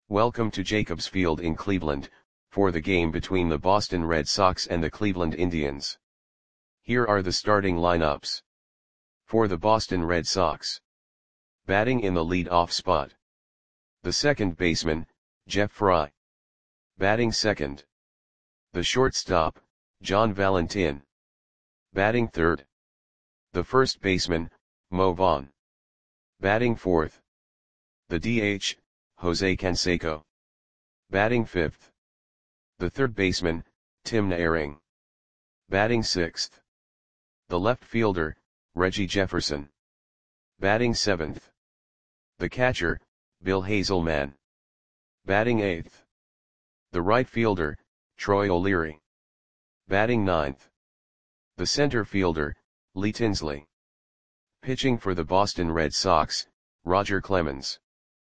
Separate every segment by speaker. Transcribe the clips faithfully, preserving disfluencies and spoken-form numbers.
Speaker 1: Welcome to Jacobs Field in Cleveland, for the game between the Boston Red Sox and the Cleveland Indians. Here are the starting lineups. For the Boston Red Sox. Batting in the lead-off spot. The second baseman, Jeff Frye. Batting second. The shortstop, John Valentin. Batting third. The first baseman, Mo Vaughn. Batting fourth. The D H, Jose Canseco. Batting fifth. The third baseman, Tim Naehring. Batting sixth. The left fielder, Reggie Jefferson. Batting seventh. The catcher, Bill Hazelman. Batting eighth. The right fielder, Troy O'Leary. Batting ninth. The center fielder, Lee Tinsley. Pitching for the Boston Red Sox, Roger Clemens.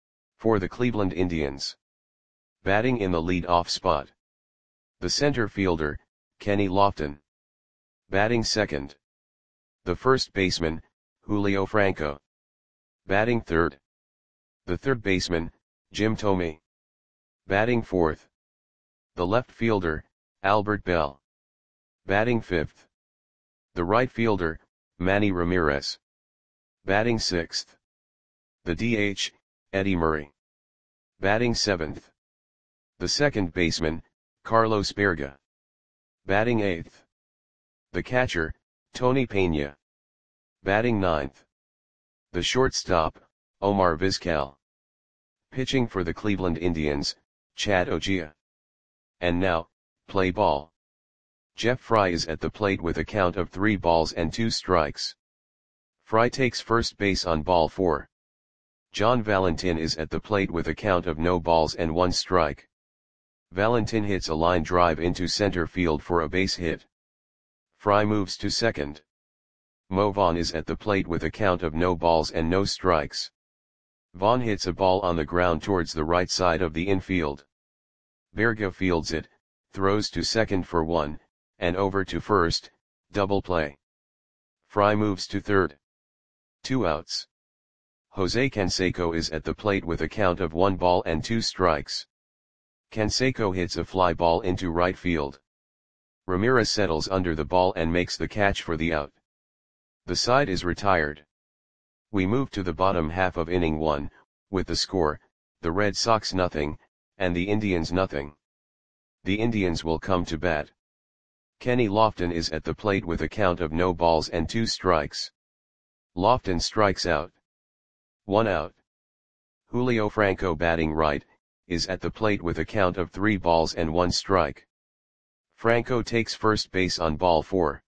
Speaker 1: For the Cleveland Indians. Batting in the lead-off spot. The center fielder, Kenny Lofton. Batting second. The first baseman, Julio Franco. Batting third. The third baseman, Jim Thome. Batting fourth. The left fielder, Albert Belle. Batting fifth. The right fielder, Manny Ramirez. Batting sixth. The D H, Eddie Murray. Batting seventh. The second baseman, Carlos Berga. Batting eighth. The catcher, Tony Pena. Batting ninth. The shortstop, Omar Vizquel. Pitching for the Cleveland Indians, Chad Ogea. And now, play ball. Jeff Frye is at the plate with a count of three balls and two strikes. Frye takes first base on ball four. John Valentin is at the plate with a count of no balls and one strike. Valentin hits a line drive into center field for a base hit. Frye moves to second. Mo Vaughn is at the plate with a count of no balls and no strikes. Vaughn hits a ball on the ground towards the right side of the infield. Berga fields it, throws to second for one, and over to first, double play. Frye moves to third. Two outs. Jose Canseco is at the plate with a count of one ball and two strikes. Canseco hits a fly ball into right field. Ramirez settles under the ball and makes the catch for the out. The side is retired. We move to the bottom half of inning one, with the score, the Red Sox nothing, and the Indians nothing. The Indians will come to bat. Kenny Lofton is at the plate with a count of no balls and two strikes. Lofton strikes out. One out. Julio Franco, batting right, is at the plate with a count of three balls and one strike. Franco takes first base on ball four.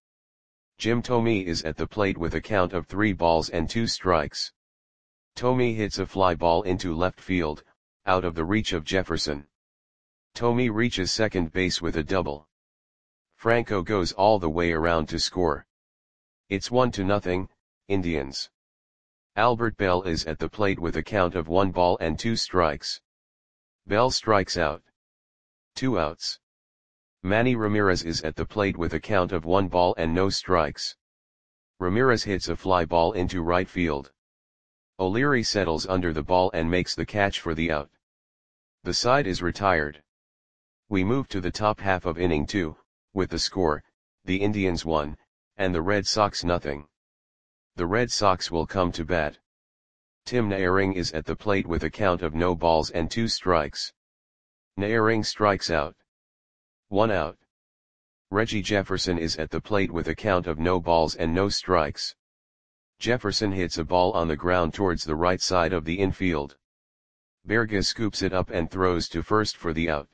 Speaker 1: Jim Thome is at the plate with a count of three balls and two strikes. Thome hits a fly ball into left field, out of the reach of Jefferson. Thome reaches second base with a double. Franco goes all the way around to score. It's one to nothing, Indians. Albert Belle is at the plate with a count of one ball and two strikes. Belle strikes out. Two outs. Manny Ramirez is at the plate with a count of one ball and no strikes. Ramirez hits a fly ball into right field. O'Leary settles under the ball and makes the catch for the out. The side is retired. We move to the top half of inning two, with the score, the Indians one, and the Red Sox nothing. The Red Sox will come to bat. Tim Naehring is at the plate with a count of no balls and two strikes. Naehring strikes out. One out. Reggie Jefferson is at the plate with a count of no balls and no strikes. Jefferson hits a ball on the ground towards the right side of the infield. Berga scoops it up and throws to first for the out.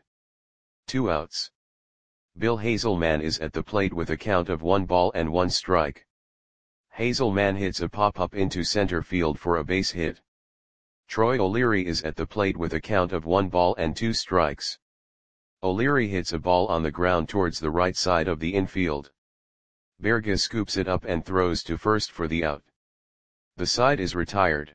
Speaker 1: Two outs. Bill Hazelman is at the plate with a count of one ball and one strike. Hazelman hits a pop-up into center field for a base hit. Troy O'Leary is at the plate with a count of one ball and two strikes. O'Leary hits a ball on the ground towards the right side of the infield. Berga scoops it up and throws to first for the out. The side is retired.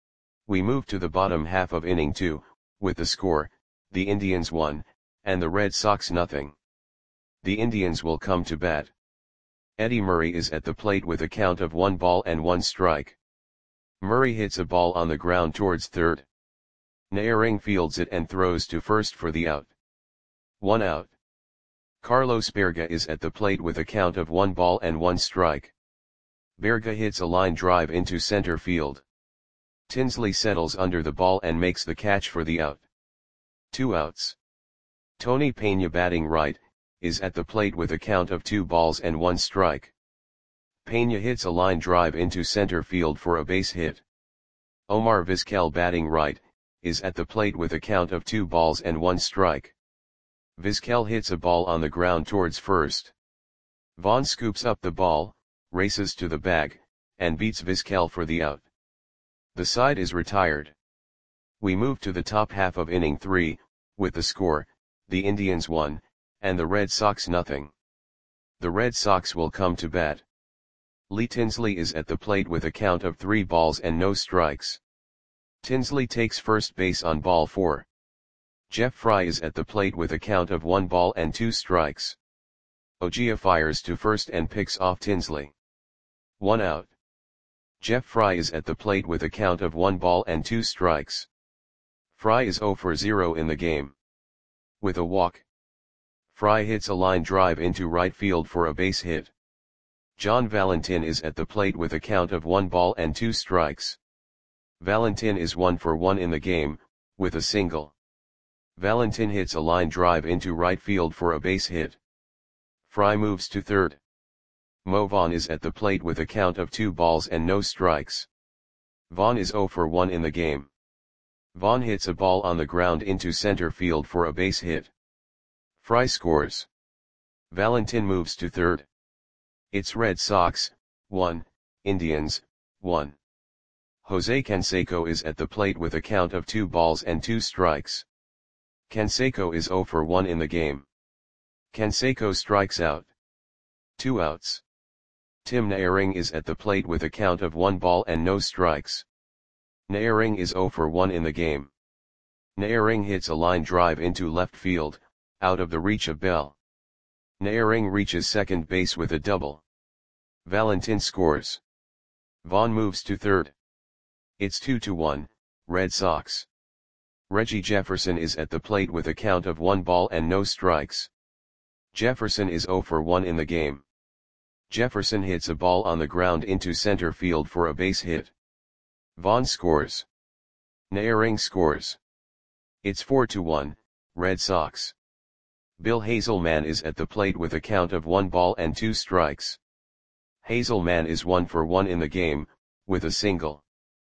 Speaker 1: We move to the bottom half of inning two, with the score, the Indians one, and the Red Sox nothing. The Indians will come to bat. Eddie Murray is at the plate with a count of one ball and one strike. Murray hits a ball on the ground towards third. Naehring fields it and throws to first for the out. One out. Carlos Berga is at the plate with a count of one ball and one strike. Berga hits a line drive into center field. Tinsley settles under the ball and makes the catch for the out. Two outs. Tony Peña, batting right, is at the plate with a count of two balls and one strike. Peña hits a line drive into center field for a base hit. Omar Vizquel, batting right, is at the plate with a count of two balls and one strike. Vizquel hits a ball on the ground towards first. Vaughn scoops up the ball, races to the bag, and beats Vizquel for the out. The side is retired. We move to the top half of inning three, with the score, the Indians one, and the Red Sox nothing. The Red Sox will come to bat. Lee Tinsley is at the plate with a count of three balls and no strikes. Tinsley takes first base on ball four. Jeff Fry is at the plate with a count of one ball and two strikes. Ojia fires to first and picks off Tinsley. One out. Jeff Fry is at the plate with a count of one ball and two strikes. Fry is zero for zero in the game. With a walk, Fry hits a line drive into right field for a base hit. John Valentin is at the plate with a count of one ball and two strikes. Valentin is one for one in the game, with a single. Valentin hits a line drive into right field for a base hit. Fry moves to third. Mo Vaughn is at the plate with a count of two balls and no strikes. Vaughn is zero for one in the game. Vaughn hits a ball on the ground into center field for a base hit. Fry scores. Valentin moves to third. It's Red Sox, one, Indians, one. Jose Canseco is at the plate with a count of two balls and two strikes. Canseco is zero for one in the game. Canseco strikes out. Two outs. Tim Naehring is at the plate with a count of one ball and no strikes. Naehring is zero for one in the game. Naehring hits a line drive into left field, out of the reach of Bell. Naehring reaches second base with a double. Valentin scores. Vaughn moves to third. It's two to one, Red Sox. Reggie Jefferson is at the plate with a count of one ball and no strikes. Jefferson is zero for one in the game. Jefferson hits a ball on the ground into center field for a base hit. Vaughn scores. Naehring scores. It's four to one, Red Sox. Bill Hazelman is at the plate with a count of one ball and two strikes. Hazelman is one for one in the game, with a single.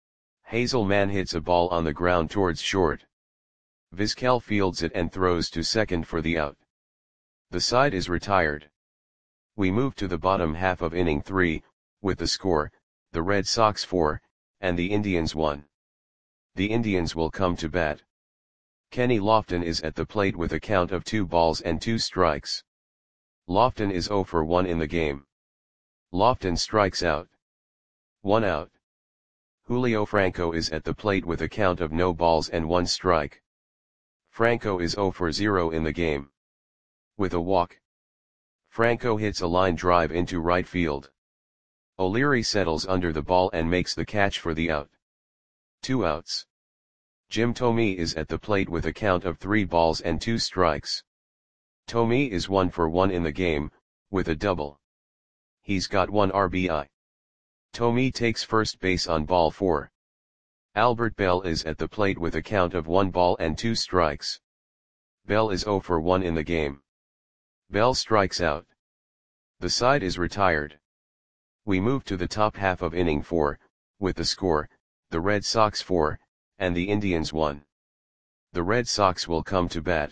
Speaker 1: Hazelman hits a ball on the ground towards short. Vizquel fields it and throws to second for the out. The side is retired. We move to the bottom half of inning three, with the score, the Red Sox four, and the Indians one. The Indians will come to bat. Kenny Lofton is at the plate with a count of two balls and two strikes. Lofton is zero for one in the game. Lofton strikes out. One out. Julio Franco is at the plate with a count of no balls and one strike. Franco is zero for zero in the game. With a walk, Franco hits a line drive into right field. O'Leary settles under the ball and makes the catch for the out. Two outs. Jim Thome is at the plate with a count of three balls and two strikes. Thome is one for one in the game, with a double. He's got one R B I. Thome takes first base on ball four. Albert Bell is at the plate with a count of one ball and two strikes. Bell is zero for one in the game. Bell strikes out. The side is retired. We move to the top half of inning four, with the score, the Red Sox four, and the Indians one. The Red Sox will come to bat.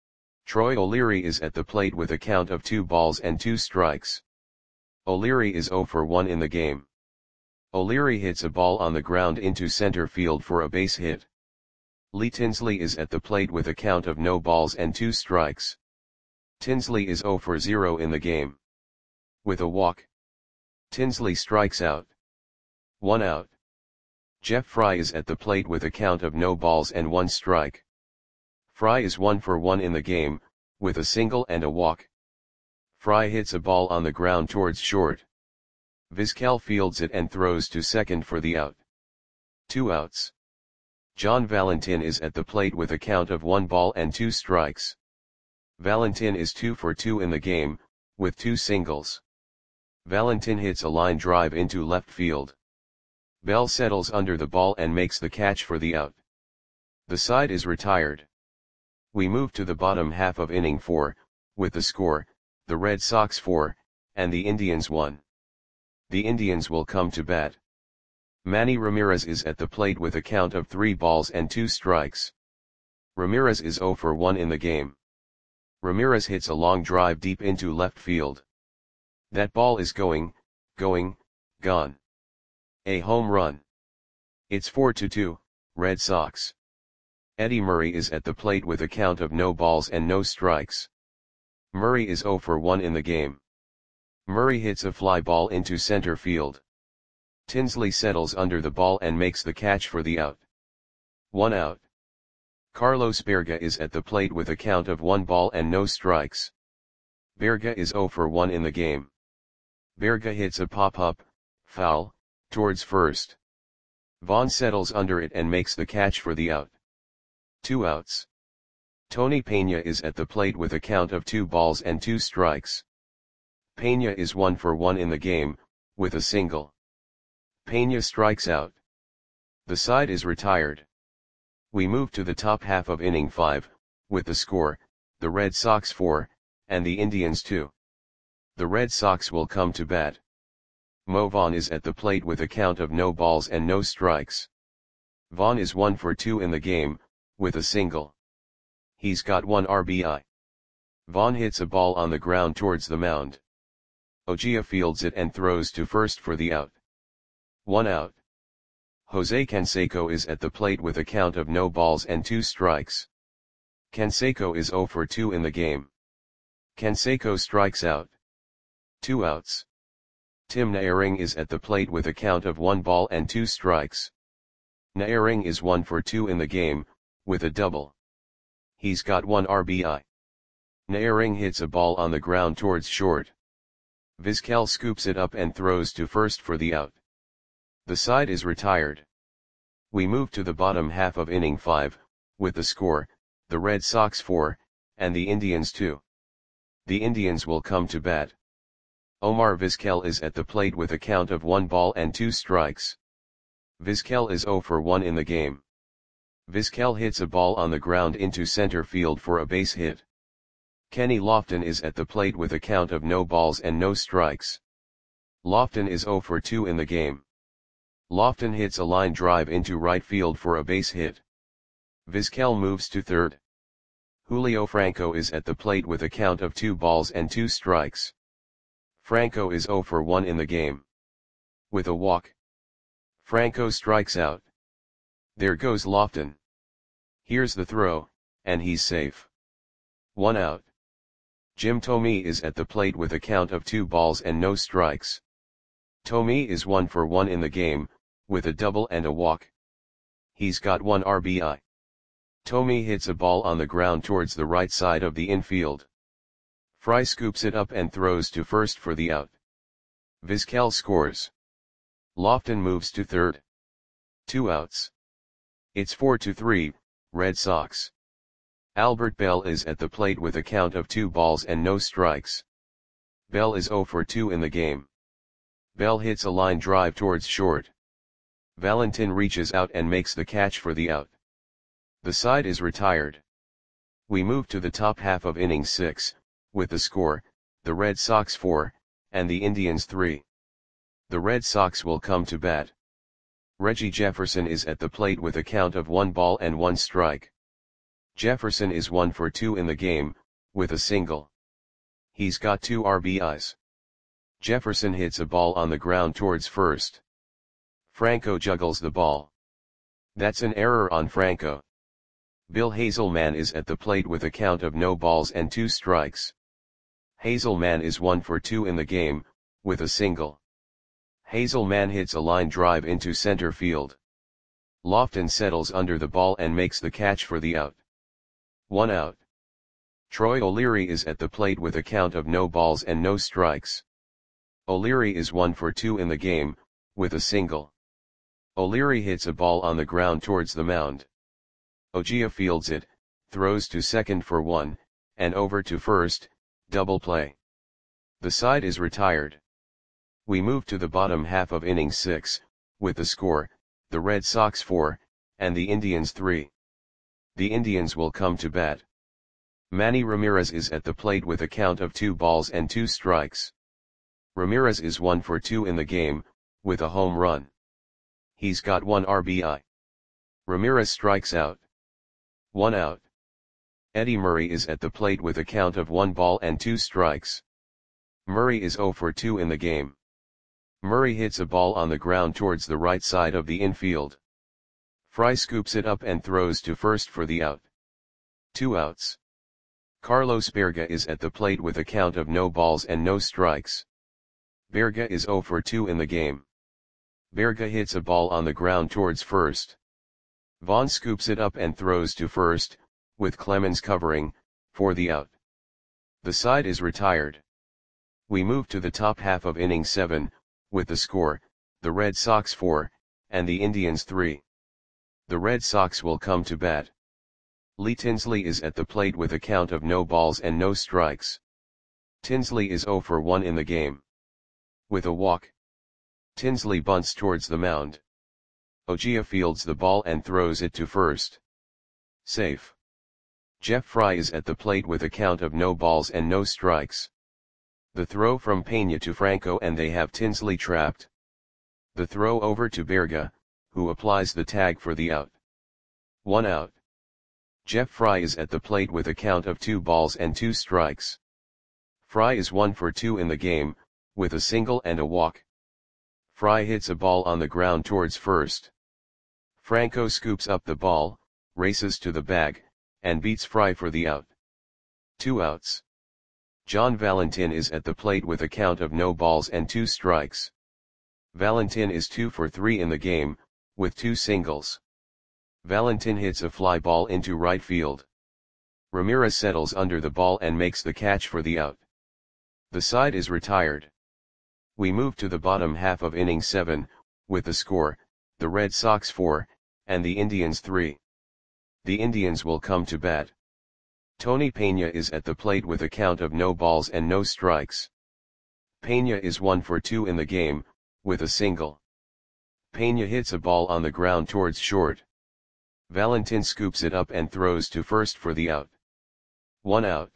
Speaker 1: Troy O'Leary is at the plate with a count of two balls and two strikes. O'Leary is zero for one in the game. O'Leary hits a ball on the ground into center field for a base hit. Lee Tinsley is at the plate with a count of no balls and two strikes. Tinsley is zero for zero in the game. With a walk, Tinsley strikes out. One out. Jeff Fry is at the plate with a count of no balls and one strike. Fry is one for one in the game, with a single and a walk. Fry hits a ball on the ground towards short. Vizquel fields it and throws to second for the out. Two outs. John Valentin is at the plate with a count of one ball and two strikes. Valentin is two for two in the game, with two singles. Valentin hits a line drive into left field. Bell settles under the ball and makes the catch for the out. The side is retired. We move to the bottom half of inning four, with the score, the Red Sox four, and the Indians one. The Indians will come to bat. Manny Ramirez is at the plate with a count of three balls and two strikes. Ramirez is zero for one in the game. Ramirez hits a long drive deep into left field. That ball is going, going, gone. A home run. It's four to two, Red Sox. Eddie Murray is at the plate with a count of no balls and no strikes. Murray is zero for one in the game. Murray hits a fly ball into center field. Tinsley settles under the ball and makes the catch for the out. One out. Carlos Berga is at the plate with a count of one ball and no strikes. Berga is zero for one in the game. Berga hits a pop-up, foul, towards first. Vaughn settles under it and makes the catch for the out. Two outs. Tony Peña is at the plate with a count of two balls and two strikes. Peña is one for one in the game, with a single. Peña strikes out. The side is retired. We move to the top half of inning five, with the score, the Red Sox four, and the Indians two. The Red Sox will come to bat. Mo Vaughn is at the plate with a count of no balls and no strikes. Vaughn is one for two in the game, with a single. He's got one R B I. Vaughn hits a ball on the ground towards the mound. Ojia fields it and throws to first for the out. One out. Jose Canseco is at the plate with a count of no balls and two strikes. Canseco is zero for two in the game. Canseco strikes out. Two outs. Tim Naehring is at the plate with a count of one ball and two strikes. Naehring is one for two in the game, with a double. He's got one R B I. Naehring hits a ball on the ground towards short. Vizquel scoops it up and throws to first for the out. The side is retired. We move to the bottom half of inning five, with the score, the Red Sox four, and the Indians two. The Indians will come to bat. Omar Vizquel is at the plate with a count of one ball and two strikes. Vizquel is zero for one in the game. Vizquel hits a ball on the ground into center field for a base hit. Kenny Lofton is at the plate with a count of no balls and no strikes. Lofton is zero for two in the game. Lofton hits a line drive into right field for a base hit. Vizquel moves to third. Julio Franco is at the plate with a count of two balls and two strikes. Franco is zero for one in the game. With a walk. Franco strikes out. There goes Lofton. Here's the throw, and he's safe. One out. Jim Thome is at the plate with a count of two balls and no strikes. Thome is one for one in the game, with a double and a walk. He's got one R B I. Thome hits a ball on the ground towards the right side of the infield. Fry scoops it up and throws to first for the out. Vizquel scores. Lofton moves to third. Two outs. It's four to three, Red Sox. Albert Bell is at the plate with a count of two balls and no strikes. Bell is zero for two in the game. Bell hits a line drive towards short. Valentin reaches out and makes the catch for the out. The side is retired. We move to the top half of inning six, with the score, the Red Sox four, and the Indians three. The Red Sox will come to bat. Reggie Jefferson is at the plate with a count of one ball and one strike. Jefferson is one for two in the game, with a single. He's got two R B Is. Jefferson hits a ball on the ground towards first. Franco juggles the ball. That's an error on Franco. Bill Hazelman is at the plate with a count of no balls and two strikes. Hazelman is one for two in the game, with a single. Hazelman hits a line drive into center field. Lofton settles under the ball and makes the catch for the out. One out. Troy O'Leary is at the plate with a count of no balls and no strikes. O'Leary is one for two in the game, with a single. O'Leary hits a ball on the ground towards the mound. Ojia fields it, throws to second for one, and over to first, double play. The side is retired. We move to the bottom half of inning six, with the score, the Red Sox four, and the Indians three. The Indians will come to bat. Manny Ramirez is at the plate with a count of two balls and two strikes. Ramirez is one for two in the game, with a home run. He's got one R B I. Ramirez strikes out. One out. Eddie Murray is at the plate with a count of one ball and two strikes. Murray is zero for two in the game. Murray hits a ball on the ground towards the right side of the infield. Fry scoops it up and throws to first for the out. Two outs. Carlos Berga is at the plate with a count of no balls and no strikes. Berga is zero for two in the game. Berga hits a ball on the ground towards first. Vaughn scoops it up and throws to first, with Clemens covering, for the out. The side is retired. We move to the top half of inning seven, with the score, the Red Sox four, and the Indians three. The Red Sox will come to bat. Lee Tinsley is at the plate with a count of no balls and no strikes. Tinsley is zero for one in the game. With a walk, Tinsley bunts towards the mound. Ojia fields the ball and throws it to first. Safe. Jeff Fry is at the plate with a count of no balls and no strikes. The throw from Pena to Franco and they have Tinsley trapped. The throw over to Berga, who applies the tag for the out. One out. Jeff Fry is at the plate with a count of two balls and two strikes. Fry is one for two in the game, with a single and a walk. Fry hits a ball on the ground towards first. Franco scoops up the ball, races to the bag, and beats Fry for the out. Two outs. John Valentin is at the plate with a count of no balls and two strikes. Valentin is two for three in the game, with two singles. Valentin hits a fly ball into right field. Ramirez settles under the ball and makes the catch for the out. The side is retired. We move to the bottom half of inning seven, with the score, the Red Sox four, and the Indians three. The Indians will come to bat. Tony Pena is at the plate with a count of no balls and no strikes. Pena is one for two in the game, with a single. Pena hits a ball on the ground towards short. Valentin scoops it up and throws to first for the out. One out.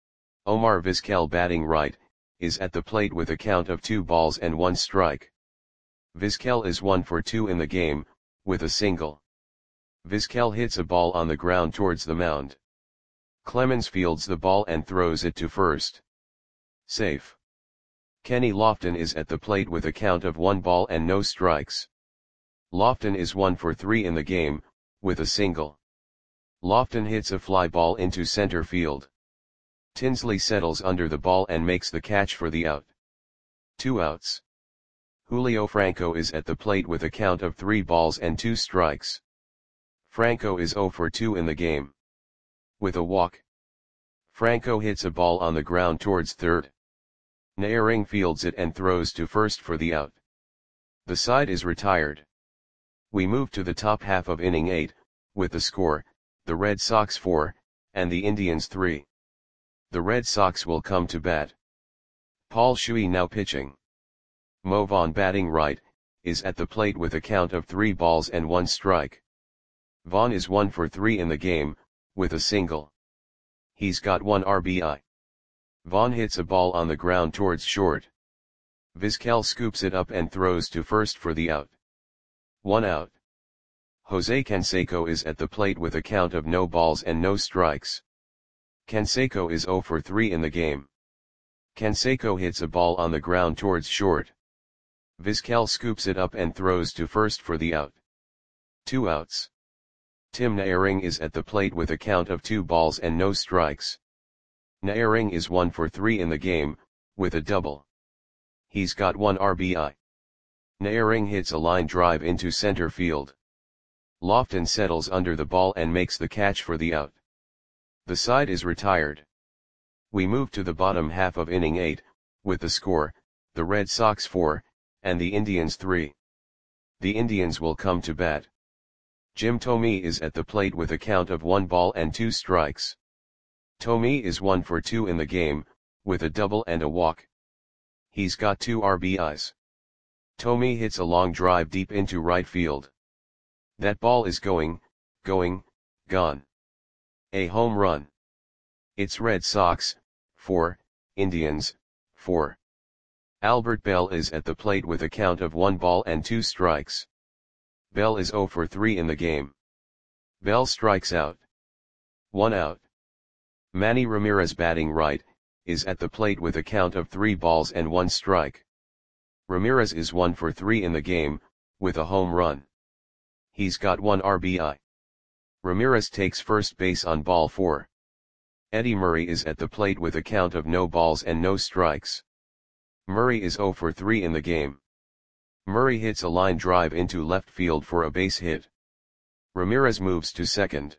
Speaker 1: Omar Vizquel batting right, is at the plate with a count of two balls and one strike. Vizquel is one for two in the game, with a single. Vizquel hits a ball on the ground towards the mound. Clemens fields the ball and throws it to first. Safe. Kenny Lofton is at the plate with a count of one ball and no strikes. Lofton is one for three in the game, with a single. Lofton hits a fly ball into center field. Tinsley settles under the ball and makes the catch for the out. Two outs. Julio Franco is at the plate with a count of three balls and two strikes. Franco is zero for two in the game. With a walk, Franco hits a ball on the ground towards third. Naehring fields it and throws to first for the out. The side is retired. We move to the top half of inning eight, with the score, the Red Sox four, and the Indians three. The Red Sox will come to bat. Paul Shuey now pitching. Mo Vaughn batting right, is at the plate with a count of three balls and one strike. Vaughn is one for three in the game, with a single. He's got one R B I. Vaughn hits a ball on the ground towards short. Vizquel scoops it up and throws to first for the out. One out. Jose Canseco is at the plate with a count of no balls and no strikes. Canseco is zero for three in the game. Canseco hits a ball on the ground towards short. Vizquel scoops it up and throws to first for the out. Two outs. Tim Naehring is at the plate with a count of two balls and no strikes. Naehring is one for three in the game, with a double. He's got one R B I. Naehring hits a line drive into center field. Lofton settles under the ball and makes the catch for the out. The side is retired. We move to the bottom half of inning eight, with the score, the Red Sox four, and the Indians three. The Indians will come to bat. Jim Thome is at the plate with a count of one ball and two strikes. Thome is one for two in the game, with a double and a walk. He's got two R B Is. Thome hits a long drive deep into right field. That ball is going, going, gone. A home run. It's Red Sox, four, Indians, four. Albert Belle is at the plate with a count of one ball and two strikes. Belle is zero for three in the game. Belle strikes out. One out. Manny Ramirez, batting right, is at the plate with a count of three balls and one strike. Ramirez is one for three in the game, with a home run. He's got one R B I. Ramirez takes first base on ball four. Eddie Murray is at the plate with a count of no balls and no strikes. Murray is zero for three in the game. Murray hits a line drive into left field for a base hit. Ramirez moves to second.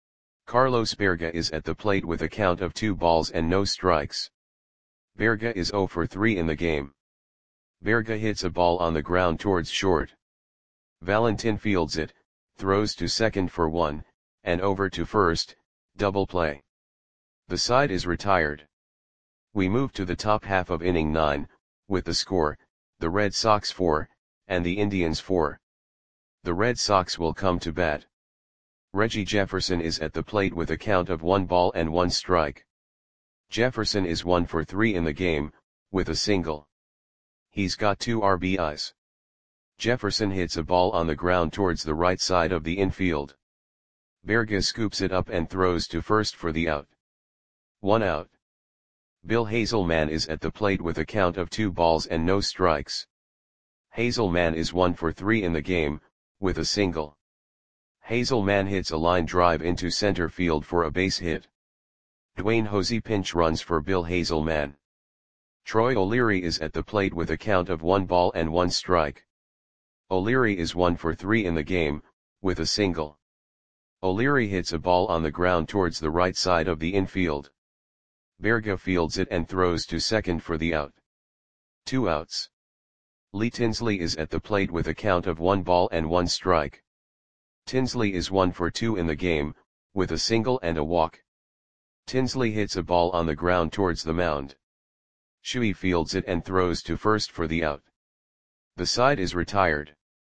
Speaker 1: Carlos Berga is at the plate with a count of two balls and no strikes. Berga is zero for three in the game. Berga hits a ball on the ground towards short. Valentin fields it, throws to second for one, and over to first, double play. The side is retired. We move to the top half of inning nine, with the score, the Red Sox four, and the Indians four. The Red Sox will come to bat. Reggie Jefferson is at the plate with a count of one ball and one strike. Jefferson is one for three in the game, with a single. He's got two R B Is. Jefferson hits a ball on the ground towards the right side of the infield. Berga scoops it up and throws to first for the out. One out. Bill Hazelman is at the plate with a count of two balls and no strikes. Hazelman is one for three in the game, with a single. Hazelman hits a line drive into center field for a base hit. Dwayne Hosey pinch runs for Bill Hazelman. Troy O'Leary is at the plate with a count of one ball and one strike. O'Leary is one for three in the game, with a single. O'Leary hits a ball on the ground towards the right side of the infield. Berga fields it and throws to second for the out. Two outs. Lee Tinsley is at the plate with a count of one ball and one strike. Tinsley is one for two in the game, with a single and a walk. Tinsley hits a ball on the ground towards the mound. Shuey fields it and throws to first for the out. The side is retired.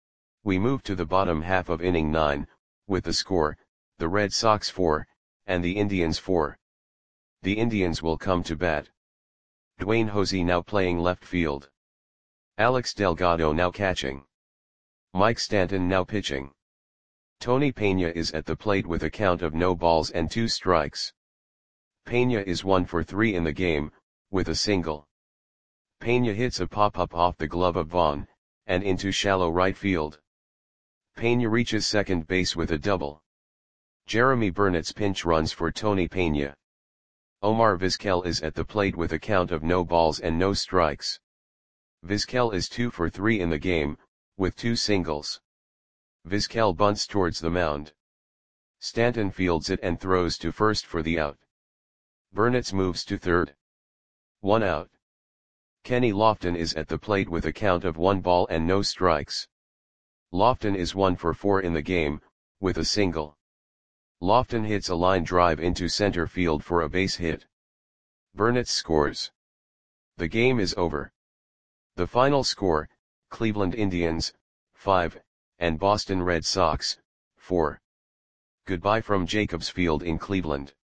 Speaker 1: We move to the bottom half of inning nine, with the score, the Red Sox four, and the Indians four. The Indians will come to bat. Dwayne Hosey now playing left field. Alex Delgado now catching. Mike Stanton now pitching. Tony Peña is at the plate with a count of no balls and two strikes. Peña is one for three in the game, with a single. Peña hits a pop-up off the glove of Vaughn, and into shallow right field. Peña reaches second base with a double. Jeremy Burnett's pinch runs for Tony Peña. Omar Vizquel is at the plate with a count of no balls and no strikes. Vizquel is two for three in the game, with two singles. Vizquel bunts towards the mound. Stanton fields it and throws to first for the out. Burnett moves to third. One out. Kenny Lofton is at the plate with a count of one ball and no strikes. Lofton is one for four in the game, with a single. Lofton hits a line drive into center field for a base hit. Burnett scores. The game is over. The final score, Cleveland Indians, five, and Boston Red Sox, four. Goodbye from Jacobs Field in Cleveland.